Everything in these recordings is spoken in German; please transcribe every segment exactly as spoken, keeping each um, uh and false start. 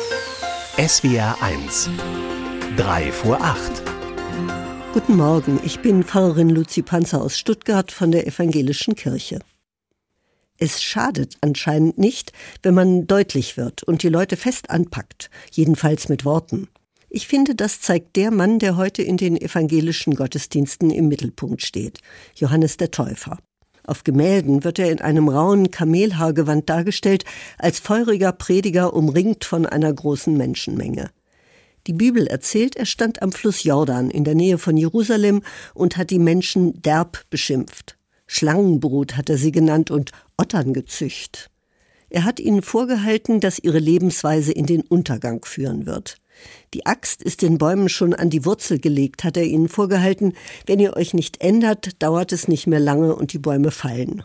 S W R eins. Drei vor acht. Guten Morgen, ich bin Pfarrerin Luzi Panzer aus Stuttgart von der Evangelischen Kirche. Es schadet anscheinend nicht, wenn man deutlich wird und die Leute fest anpackt, jedenfalls mit Worten. Ich finde, das zeigt der Mann, der heute in den evangelischen Gottesdiensten im Mittelpunkt steht, Johannes der Täufer. Auf Gemälden wird er in einem rauen Kamelhaargewand dargestellt, als feuriger Prediger umringt von einer großen Menschenmenge. Die Bibel erzählt, er stand am Fluss Jordan in der Nähe von Jerusalem und hat die Menschen derb beschimpft. Schlangenbrut hat er sie genannt und Ottern gezücht. Er hat ihnen vorgehalten, dass ihre Lebensweise in den Untergang führen wird. Die Axt ist den Bäumen schon an die Wurzel gelegt, hat er ihnen vorgehalten. Wenn ihr euch nicht ändert, dauert es nicht mehr lange und die Bäume fallen.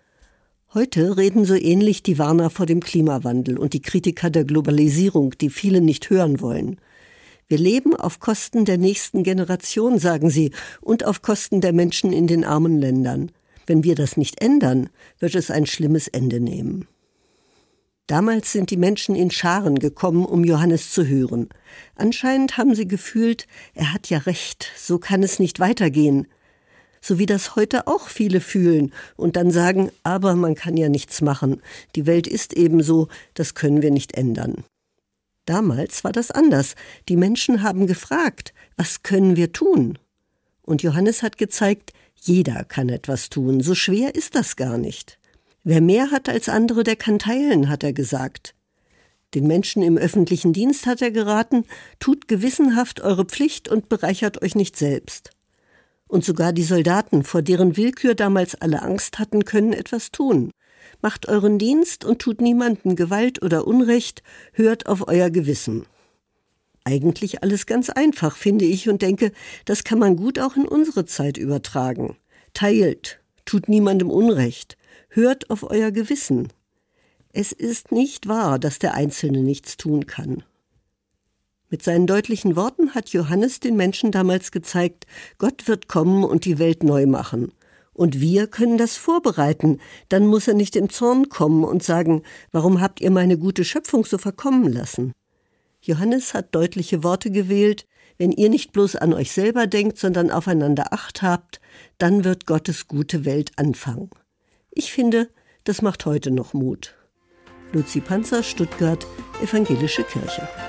Heute reden so ähnlich die Warner vor dem Klimawandel und die Kritiker der Globalisierung, die viele nicht hören wollen. Wir leben auf Kosten der nächsten Generation, sagen sie, und auf Kosten der Menschen in den armen Ländern. Wenn wir das nicht ändern, wird es ein schlimmes Ende nehmen. Damals sind die Menschen in Scharen gekommen, um Johannes zu hören. Anscheinend haben sie gefühlt, er hat ja recht, so kann es nicht weitergehen. So wie das heute auch viele fühlen und dann sagen, aber man kann ja nichts machen. Die Welt ist eben so, das können wir nicht ändern. Damals war das anders. Die Menschen haben gefragt, was können wir tun? Und Johannes hat gezeigt, jeder kann etwas tun, so schwer ist das gar nicht. Wer mehr hat als andere, der kann teilen, hat er gesagt. Den Menschen im öffentlichen Dienst hat er geraten, tut gewissenhaft eure Pflicht und bereichert euch nicht selbst. Und sogar die Soldaten, vor deren Willkür damals alle Angst hatten, können etwas tun. Macht euren Dienst und tut niemandem Gewalt oder Unrecht, hört auf euer Gewissen. Eigentlich alles ganz einfach, finde ich, und denke, das kann man gut auch in unsere Zeit übertragen. Teilt, tut niemandem Unrecht, hört auf euer Gewissen. Es ist nicht wahr, dass der Einzelne nichts tun kann. Mit seinen deutlichen Worten hat Johannes den Menschen damals gezeigt, Gott wird kommen und die Welt neu machen. Und wir können das vorbereiten. Dann muss er nicht im Zorn kommen und sagen, warum habt ihr meine gute Schöpfung so verkommen lassen? Johannes hat deutliche Worte gewählt. Wenn ihr nicht bloß an euch selber denkt, sondern aufeinander Acht habt, dann wird Gottes gute Welt anfangen. Ich finde, das macht heute noch Mut. Luzi Panzer, Stuttgart, Evangelische Kirche.